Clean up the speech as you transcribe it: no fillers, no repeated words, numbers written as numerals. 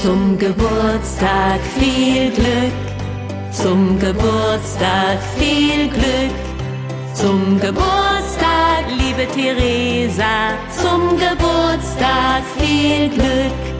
Zum Geburtstag viel Glück, zum Geburtstag viel Glück, zum Geburtstag, liebe Theresa, zum Geburtstag viel Glück.